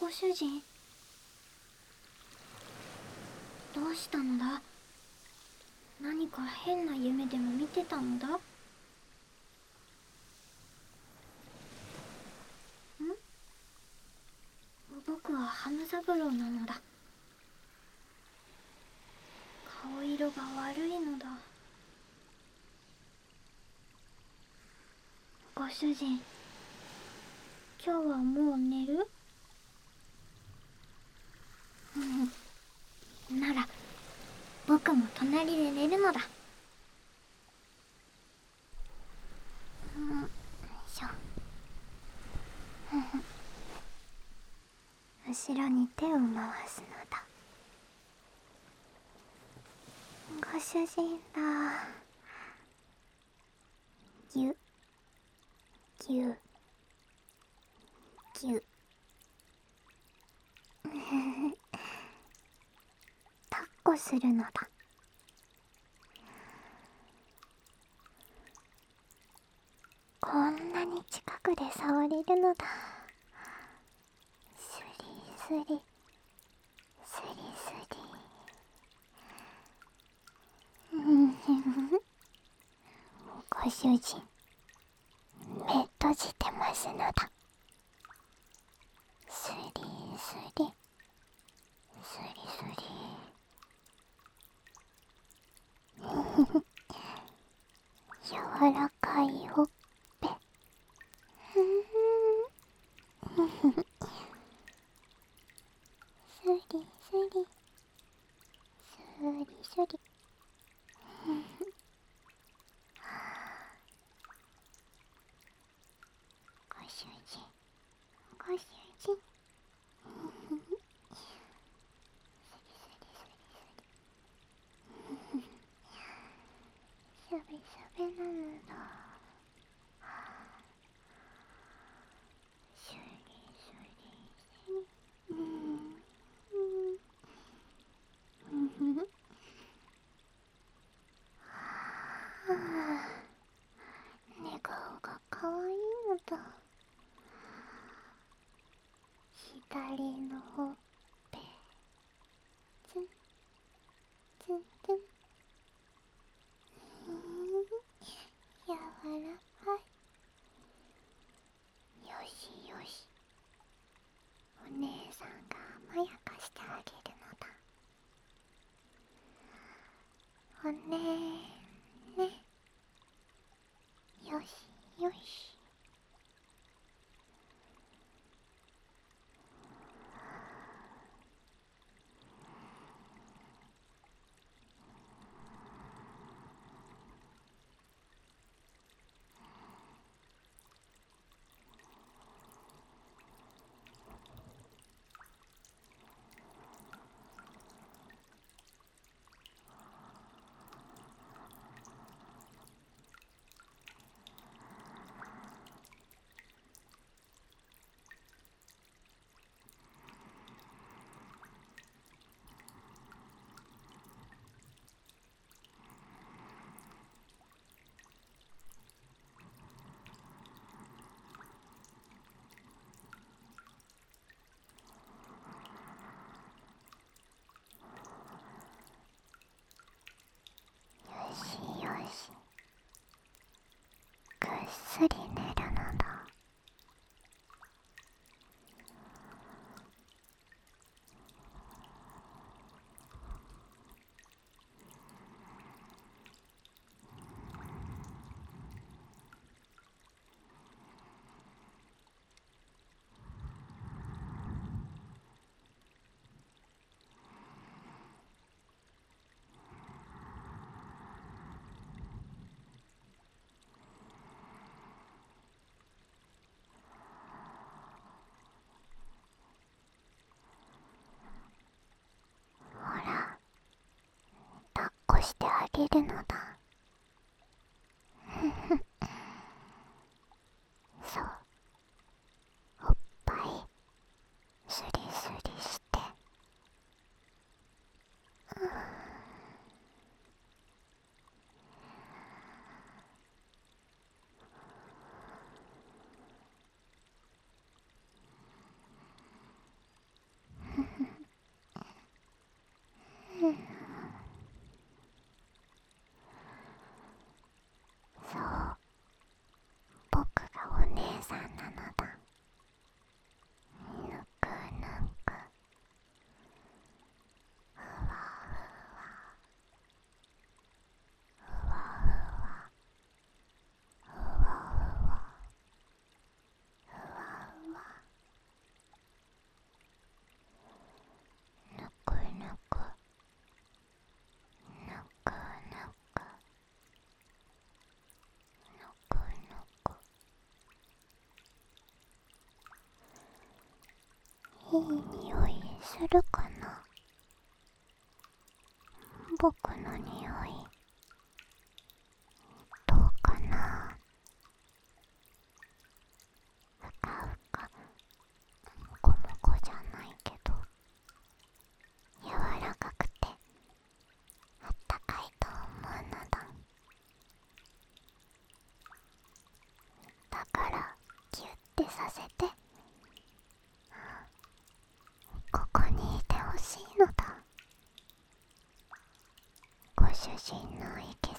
ご主人、どうしたのだ？何か変な夢でも見てたのだ？ん？僕はハム三郎なのだ。顔色が悪いのだ。ご主人、今日はもう寝る？なら僕も隣で寝るのだ。しょ。後ろに手を回すのだ。ご主人だ。ぎゅぎゅぎゅ。抱っこするのだ。こんなに近くで触れるのだ。スリスリスリスリ。ご主人、目閉じてますのだ。スリスリスリスリ。柔らかいほっぺ。スリスリスリスリ。ご主人、ご主人。スリスリスリスリ。しゃべしゃべなのだ。スリスリスリ。寝顔がかわいいのだ。左のほっぺ、ツンツンツン。柔らかい。よしよし、お姉さんが甘やかしてあげるのだ。おねーね。よしよし。よしよし、ぐっすり寝るのだ。ほら、抱っこしてあげるのだ。そう、おっぱいスリスリして。 い匂いするかな。僕の匂いどうかな。ふかふかもこもこじゃないけど柔らかくてあったかいと思うのだ。だからギュッてさせてここにいてほしいのだ。ご主人の息遣い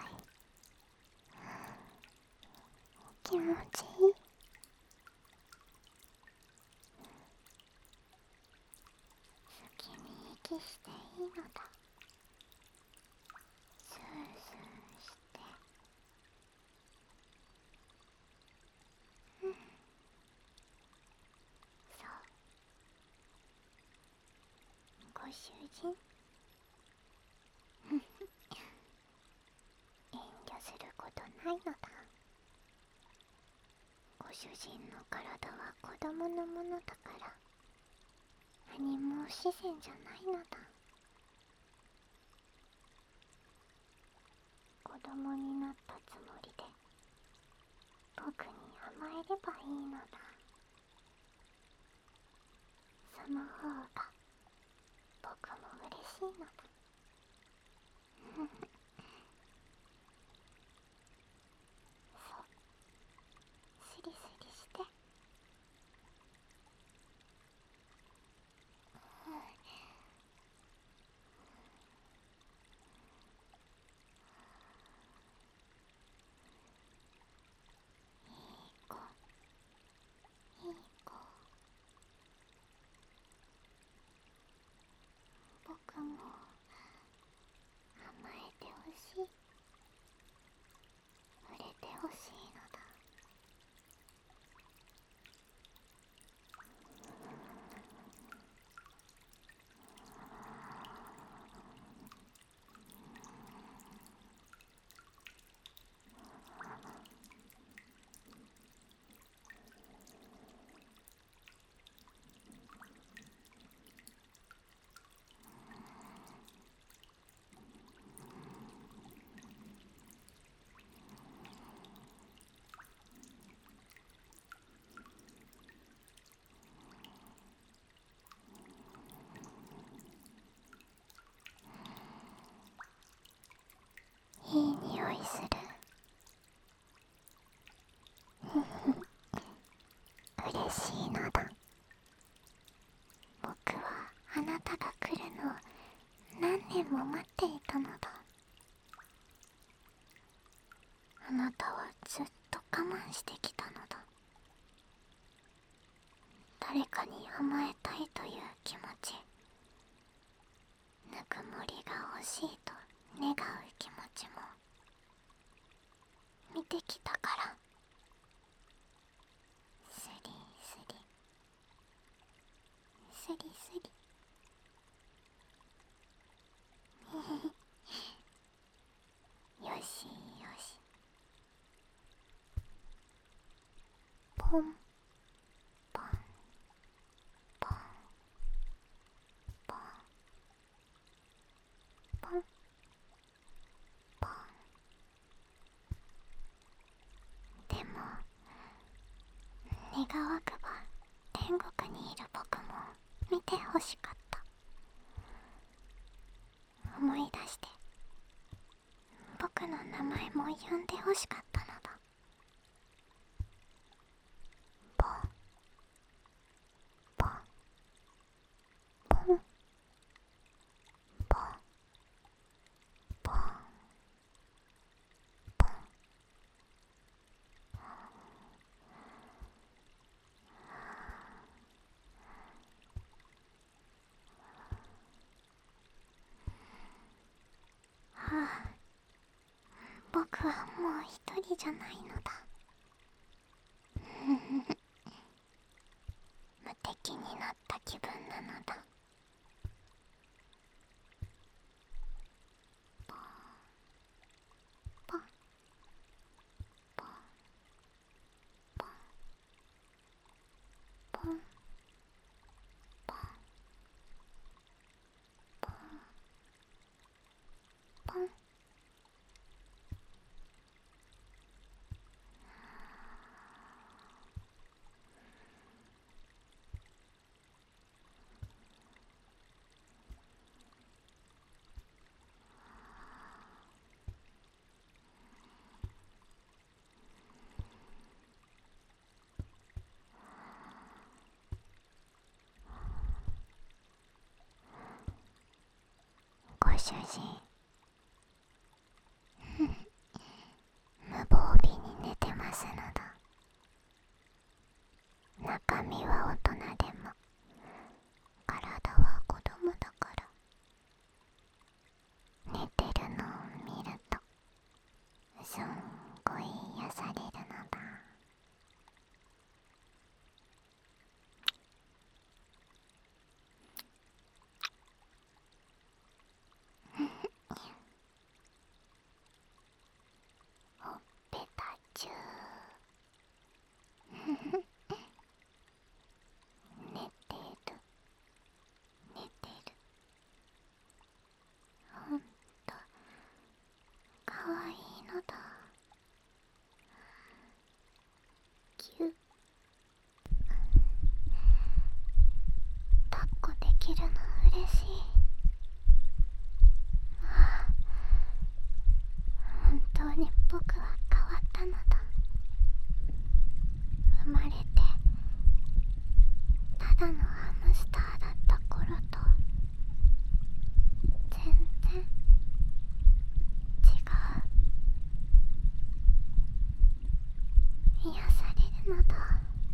気持ちいい。好きに息していいのだ。スースーしてそうご主人遠慮することないのだ。ご主人の体は子供のものだから何も不自然じゃないのだ。子供になったつもりで僕に甘えればいいのだ。その方が僕も嬉しいのだ。そうスリスリしていい子いい子。僕も甘えてほしい。触れてほしいのだ。いい匂いする。嬉しいのだ。僕はあなたが来るのを何年も待っていたのだ。あなたはずっと我慢してきたのだ。誰かに甘えたいという気持ち、ぬくもりが欲しいと願う気持ちも見てきたから。スリスリスリスリよしよし。ポンポンポンポンポンポン。でも願わくば天国にいる僕も見てほしかった。思い出して僕の名前も呼んでほしかったのだ。ポンポンポンポンポンポン。はあ、僕はもう一人じゃないのだ。無敵になった気分なのだ。ポンポンポンポンポン主人無防備に寝てますのだ。中身は大人でも体は子供だから、寝てるのを見るとすんごい癒されるのだ。ほっぺたちゅー寝てる寝てる、ほんとかわいいのだ。キュッ、抱っこできるの嬉しい。本当に僕は変わったのだ。生まれてただのハムスターだった頃と全然違う。癒されるのだ。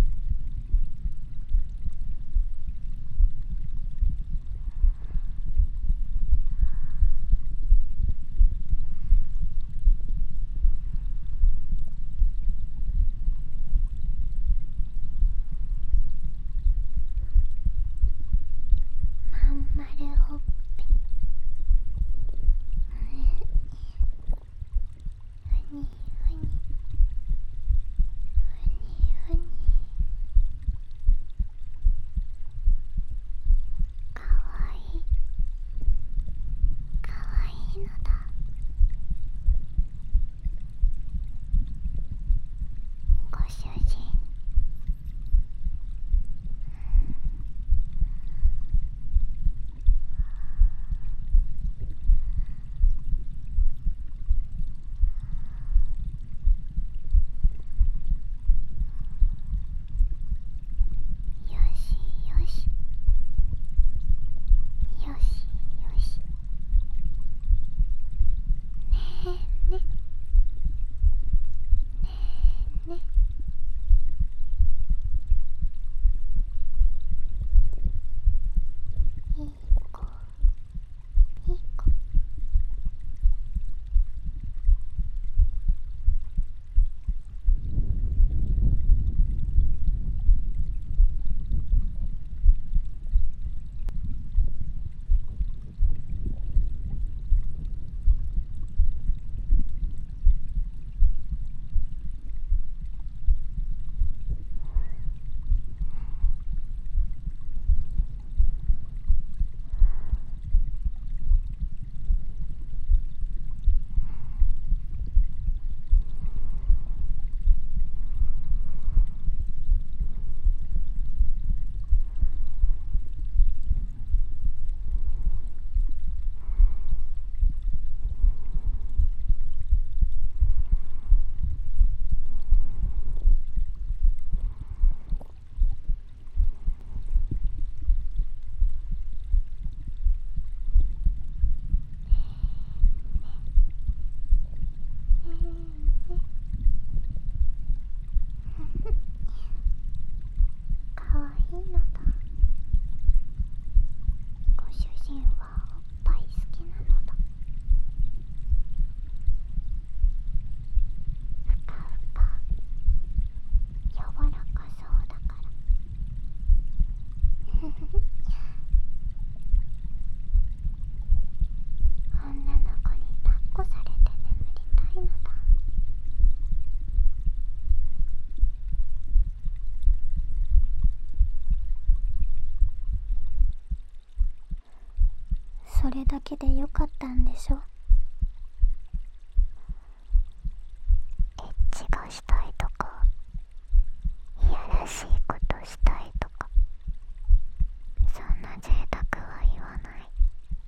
まん丸ほっぺ、ふにふにふにふに、かわいいかわいいのだ。ご主人、よしよしよしよし、ねえねねえね、いい子いい子。かわいいのだ。ご主人はおっぱい好きなのだ。ふかふか柔らかそうだから女の子に抱っこされて眠りたいのだ。それだけでよかったんでしょ。エッチがしたいとか、いやらしいことしたいとか、そんな贅沢は言わない。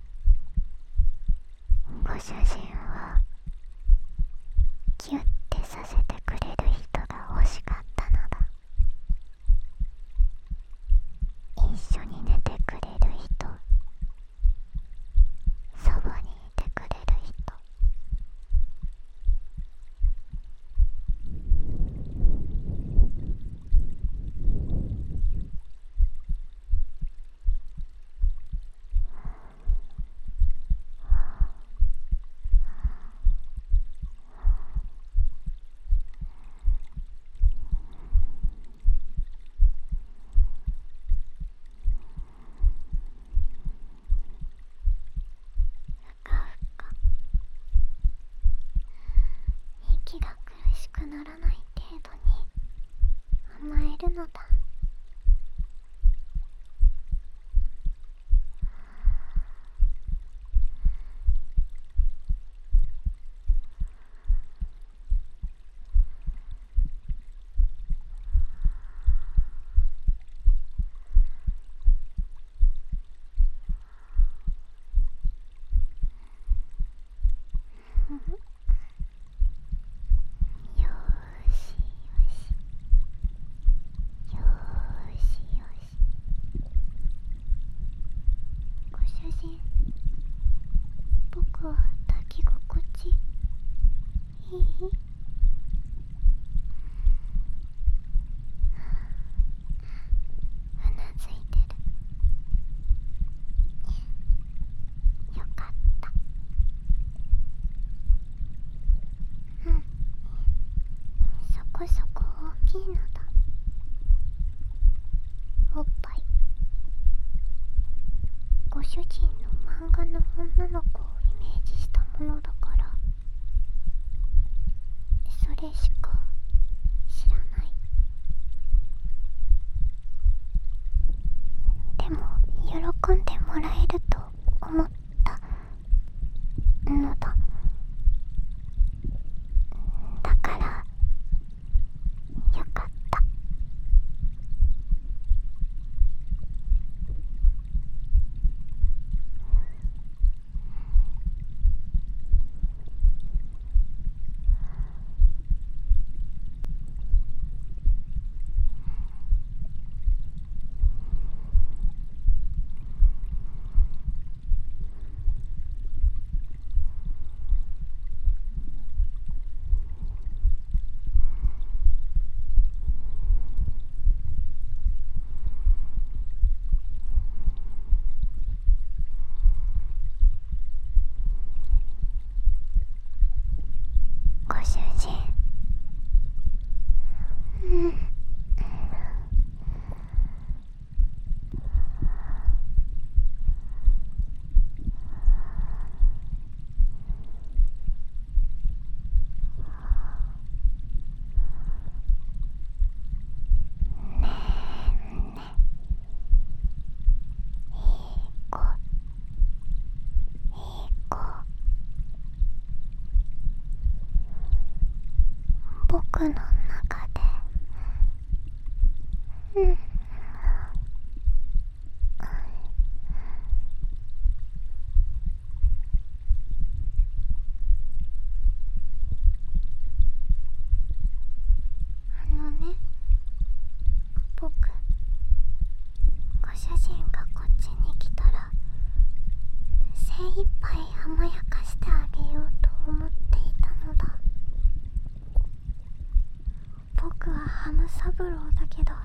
ご主人はキュッてさせてくれる人が欲しかったのだ。一緒に寝てくれる人、そばに息が苦しくならない程度に甘えるのだ。よーしよし、よーしよし。ご主人、僕は抱き心地いい？うなずいてる。よかった。うん、そこそこ大きいのだ。おっぱい。ご主人の漫画の女の子をイメージしたものだから、それしか知らない。でも喜んでもらえると思ったのだ。だからよかった。ご主人、子、いい子。僕の中で、僕、ご主人がこっちに来たら精一杯甘やかしてあげようと思っていたのだ。僕はハム三郎だけど、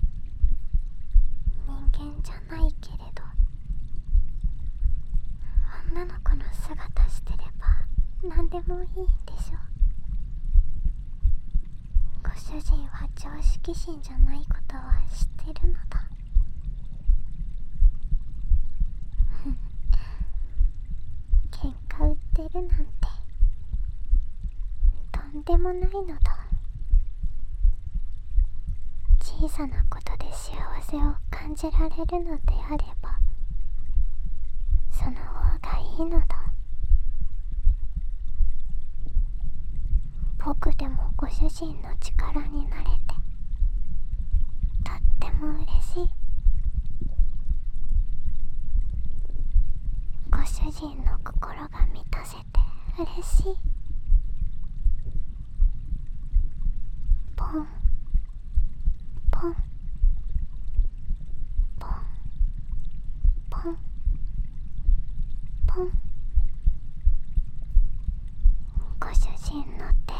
人間じゃないけれど、女の子の姿してれば何でもいいんでしょ。ご主人は常識人じゃないことは知ってるのだ。喧嘩売ってるなんてとんでもないのだ。小さなことで幸せを感じられるのであれば、その方がいいのだ。僕でもご主人の力になれてとっても嬉しい。ご主人の心が満たせて嬉しい。ポンポンポンポンポン。ご主人の手、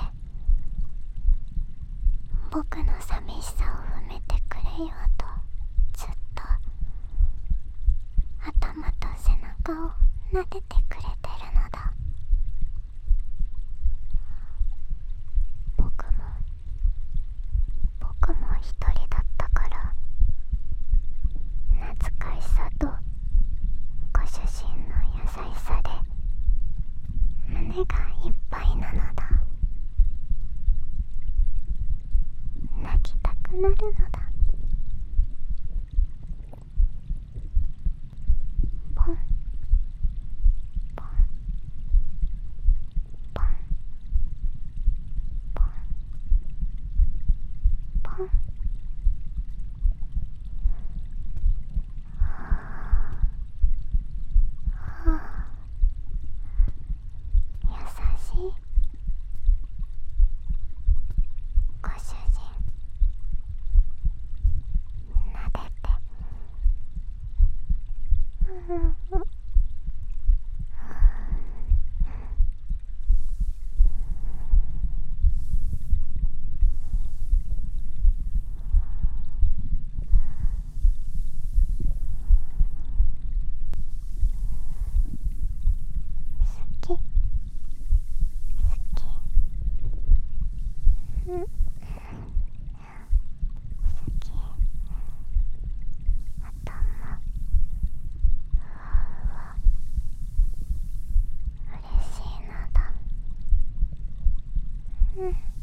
僕の寂しさを埋めてくれようとずっと頭と背中を撫でてくれてるのだ。僕も一人だったから、懐かしさとご主人の優しさで胸がいっぱいなのだ。 なるのだ。ポンポンポンポンポン。はあ、優しいご主人。撫でて。好き好き。好き。頭ふわふわ嬉しいのだ。